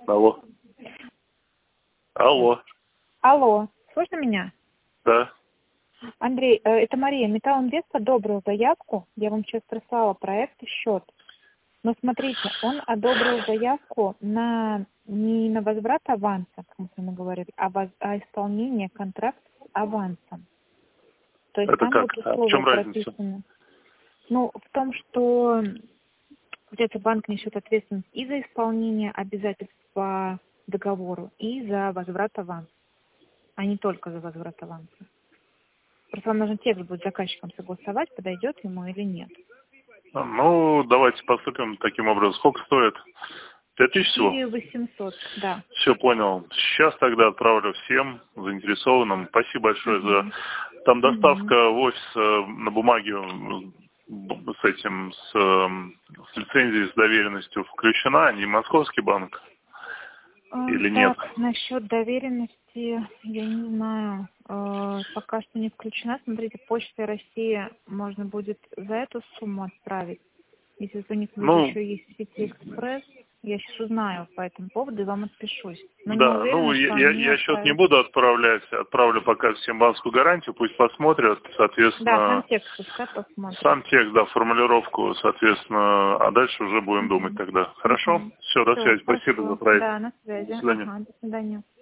Алло. Алло. Алло, слышно меня? Да. Андрей, это Мария. Металлинвест одобрил заявку. Я вам сейчас прислала проект и счет. Но смотрите, он одобрил заявку не на возврат аванса, как мы с вами говорили, а исполнение контракта с авансом. То есть Это там как? вот А в условия чем разница? прописаны. Ну, в том, что получается, банк несет ответственность и за исполнение обязательств по договору, и за возврат аванса, а не только за возврат аванса. Просто вам нужно текст будет с заказчиком согласовать, подойдет ему или нет. Ну, давайте поступим таким образом. Сколько стоит? 5000 всего? 4800, да. Все, понял. Сейчас тогда отправлю всем заинтересованным. Спасибо большое за... Там доставка в офис на бумаге с лицензией, с доверенностью включена, не московский банк или нет? Так, насчет доверенности, я не знаю, пока что не включена. Смотрите, Почта России можно будет за эту сумму отправить. Если у них еще есть в сети Экспресс, я сейчас узнаю по этому поводу и вам отпишусь. Но не Да, уверена, ну что они я счет не отправят. буду отправлять, отправлю пока всем банковскую гарантию, пусть посмотрят, Да, соответственно, сам текст пускай посмотрят. сам текст, да, формулировку, соответственно, а дальше уже будем думать тогда. Хорошо? Все, до Все, связи, спасибо за хорошо. проект. Да, на связи. До свидания. Ага, до свидания.